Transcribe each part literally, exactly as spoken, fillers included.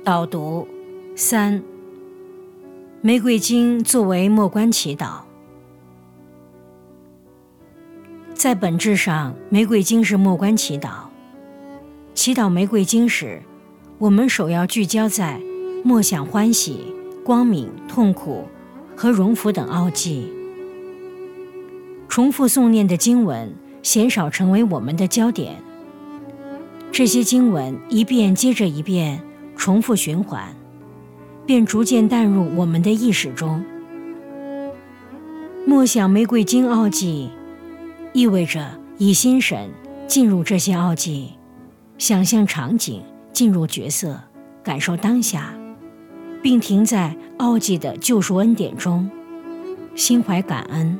导读三，玫瑰经作为默观祈祷。在本质上，玫瑰经是默观祈祷。祈祷玫瑰经时，我们首要聚焦在默想欢喜、光明、痛苦和荣福等奥迹。重复诵念的经文鲜少成为我们的焦点，这些经文一遍接着一遍重复循环，便逐渐淡入我们的意识中。默想玫瑰经奥迹，意味着以心神进入这些奥迹，想象场景，进入角色，感受当下，并停在奥迹的救赎恩典中，心怀感恩。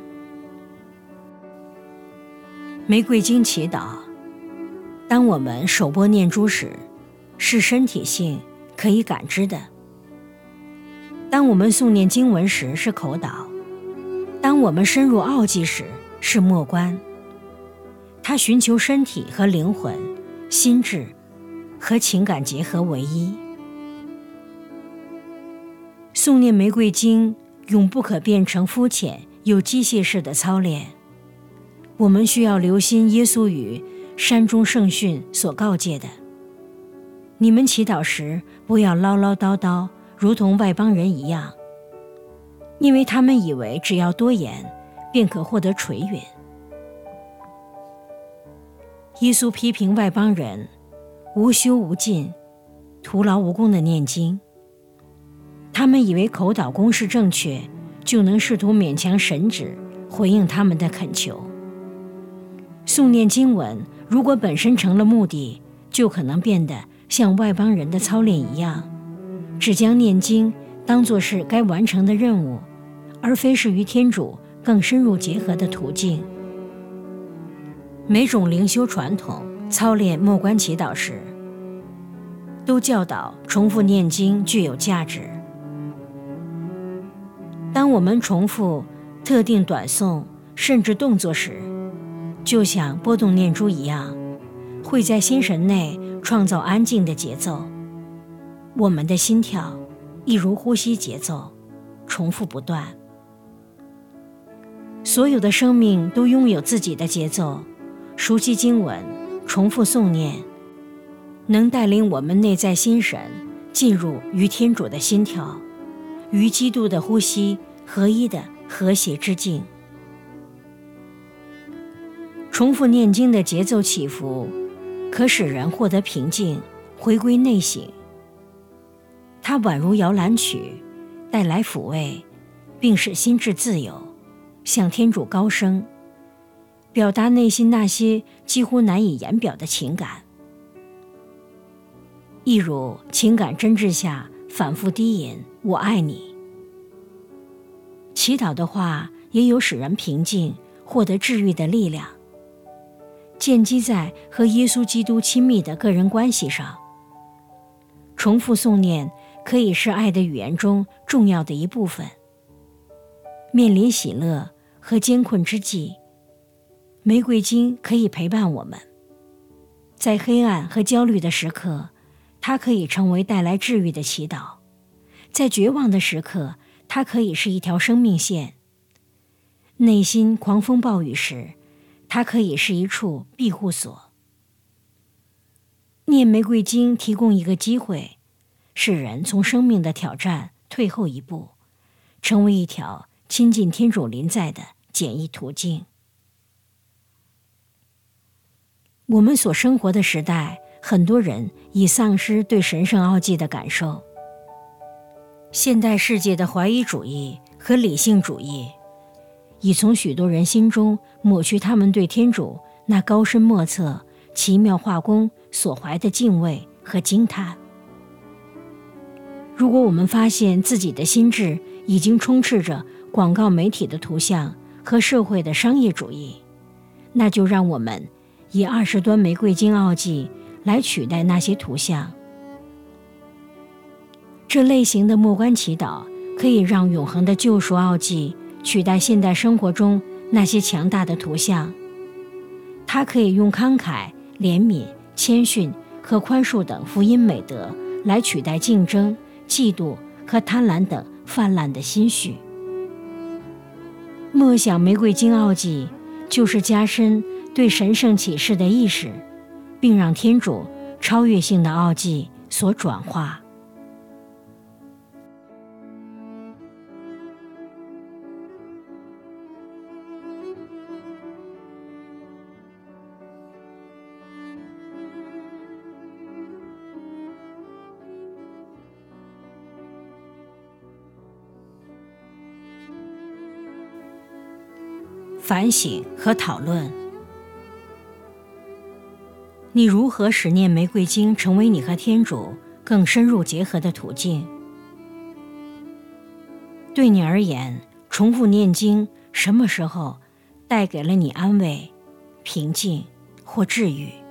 玫瑰经祈祷，当我们手拨念珠时，是身体性可以感知的；当我们诵念经文时，是口导；当我们深入奥迹时，是默观。它寻求身体和灵魂、心智和情感结合为一。诵念玫瑰经永不可变成肤浅又机械式的操练。我们需要留心耶稣与山中圣训所告诫的：你们祈祷时不要唠唠叨叨，如同外邦人一样，因为他们以为只要多言便可获得垂允。耶稣批评外邦人无休无尽、徒劳无功的念经，他们以为口祷公式正确，就能试图勉强神旨回应他们的恳求。诵念经文如果本身成了目的，就可能变得像外邦人的操练一样，只将念经当作是该完成的任务，而非是与天主更深入结合的途径。每种灵修传统操练默观祈祷时，都教导重复念经具有价值。当我们重复特定短诵甚至动作时，就像拨动念珠一样，会在心神内创造安静的节奏。我们的心跳一如呼吸节奏，重复不断。所有的生命都拥有自己的节奏，熟悉经文，重复诵念，能带领我们内在心神进入与天主的心跳，与基督的呼吸合一的和谐之境。重复念经的节奏起伏，可使人获得平静，回归内省。它宛如摇篮曲，带来抚慰，并使心智自由，向天主高升，表达内心那些几乎难以言表的情感。一如情感真挚下反复低吟我爱你。祈祷的话也有使人平静，获得治愈的力量，建基在和耶稣基督亲密的个人关系上。重复诵念可以是爱的语言中重要的一部分。面临喜乐和艰困之际，玫瑰经可以陪伴我们。在黑暗和焦虑的时刻，它可以成为带来治愈的祈祷；在绝望的时刻，它可以是一条生命线；内心狂风暴雨时，它可以是一处庇护所。念玫瑰经提供一个机会，使人从生命的挑战退后一步，成为一条亲近天主临在的简易途径。我们所生活的时代，很多人已丧失对神圣奥迹的感受。现代世界的怀疑主义和理性主义已从许多人心中抹去他们对天主那高深莫测、奇妙画工所怀的敬畏和惊叹。如果我们发现自己的心智已经充斥着广告媒体的图像和社会的商业主义，那就让我们以二十端玫瑰经奥迹来取代那些图像。这类型的默观祈祷可以让永恒的救赎奥迹取代现代生活中那些强大的图像。它可以用慷慨、怜悯、谦逊和宽恕等福音美德来取代竞争、嫉妒和贪婪等泛滥的心绪。默想玫瑰经奥迹，就是加深对神圣启示的意识，并让天主超越性的奥迹所转化。反省和讨论：你如何使念玫瑰经成为你和天主更深入结合的途径？对你而言，重复念经什么时候带给了你安慰、平静或治愈？